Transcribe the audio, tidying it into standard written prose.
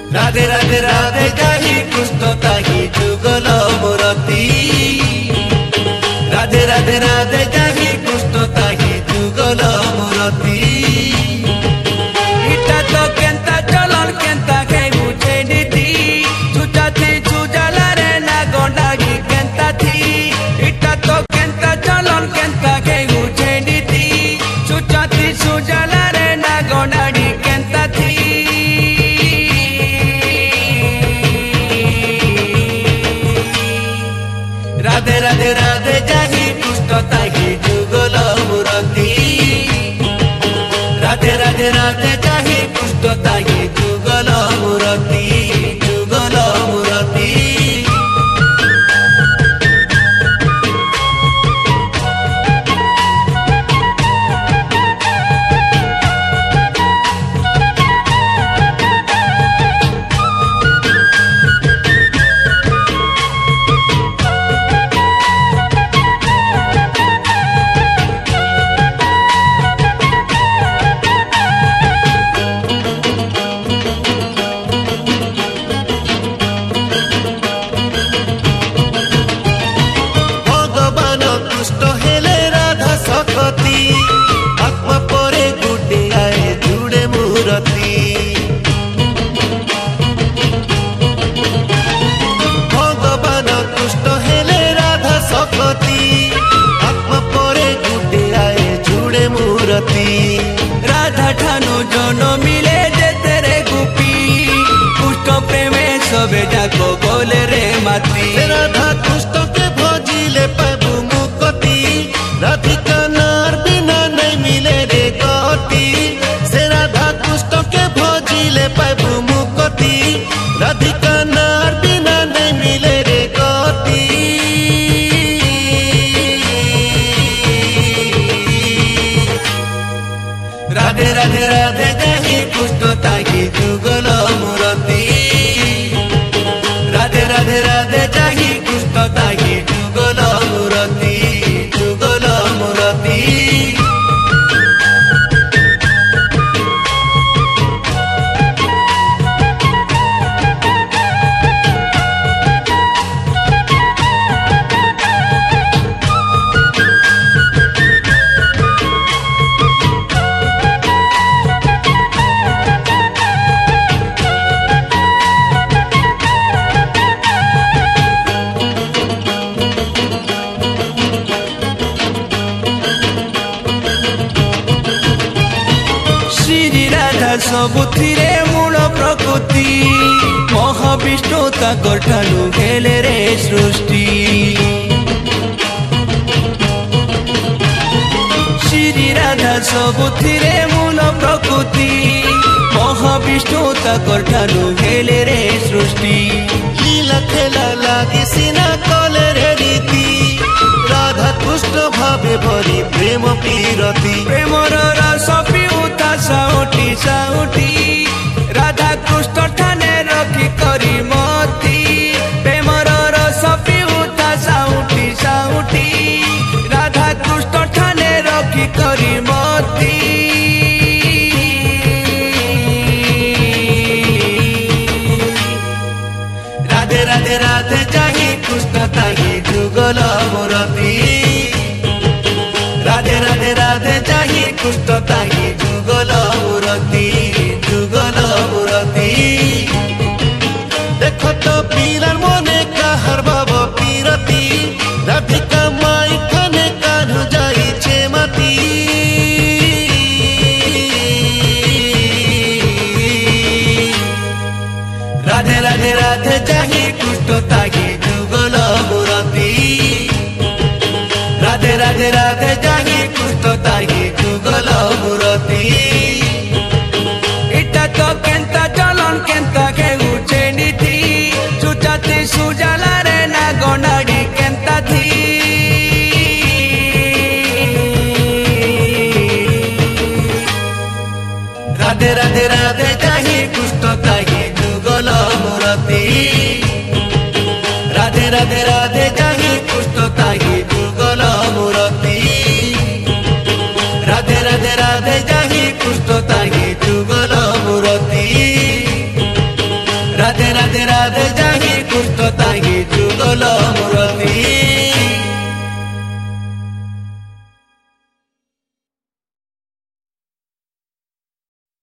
राधे राधे राधे जाहि कृष्ण ताहि जुगल मूर्ति। राधे राधे राधे जाहि कृष्ण ताहि जुगल मूर्ति। इटा तो केंता चलन केंता के बुझे नीति छुचा थी छुजाला रे ना गोंडागी केंता थी। इटा तो केंता चलन केंता के बुझे नीति छुचा थी छुजाला रे ना गोंडागी केंता थी। राधे राधे राधे जाहि कृष्ण ताहि जुगल मूर्ति। राधे राधे राधे जाहि कृष्ण ताहि जुगल मूर्ति। जुगल मूर्ति। आत्मा परे गुडे आए जुड़े मूर्ति। भगवान कृष्ण हेले राधा सकती आत्मा परे गुडे आए जुड़े मूर्ति। राधा ठानु जन मिले जे तेरे गुपी कृष्ण प्रेमे सबे जाको बोले रे माती। राधा कृष्ण के भजिले पाबु मुक्ति राधिका नार बिना नहीं मिले रे गति। से राधा कृष्ण के भजिले पाबु मुक्ति राधिका नार बिना नहीं मिले रे गति। राधे राधे राधे जाहि कृष्ण ताहि जुगल मूर्ति। राधे राधे राधे जाहि कृष्ण ताहि जुगल मूर्ति। जुगल मूर्ति। सबुथिरे मूल प्रकृति महाविष्णु ताकर ठानु हेले रे सृष्टि। श्री राधा सबुथिरे मूल प्रकृति महाविष्णु ताकर ठानु हेले रे सृष्टि। लीला खेला लागी सीना कले रे रीति राधा कृष्ण भावे भरी प्रेम पीरति। प्रेमर रस पिउता साउटी साउटी राधा कृष्ण ठाने रखी करी मती। प्रेमर रस पिउता साउटी साउटी राधा कृष्ण ठाने रखी करी मती। राधे राधे राधे जाहि कृष्ण ताहि जुगल मूर्ति। राधे राधे राधे जाहि कृष्ण ताहि जुगल मूर्ति। जुगल मूर्ति। देखो तो पीरर मने काहर बाबा पीरती राधिका माई खाने कान्हु जाई छे माती। राधे राधे राधे जाहि कृष्ण ताहि जुगल मूर्ति। राधे राधे राधे जाहि कृष्ण ताहि जुगल मूर्ति। इटा तो केंता चलन केंता के उचे नीति छुचा थी सुजाला रे ना गोंडागी केंता थी। राधे राधे राधे जाहि कृष्ण ताहि जुगल मूर्ति। राधे राधे राधे जाहि कृष्ण ताहि जुगल मूर्ति। राधे राधे राधे जाहि कृष्ण ताहि जुगल मूर्ति। राधे राधे राधे जाहि कृष्ण ताहि जुगल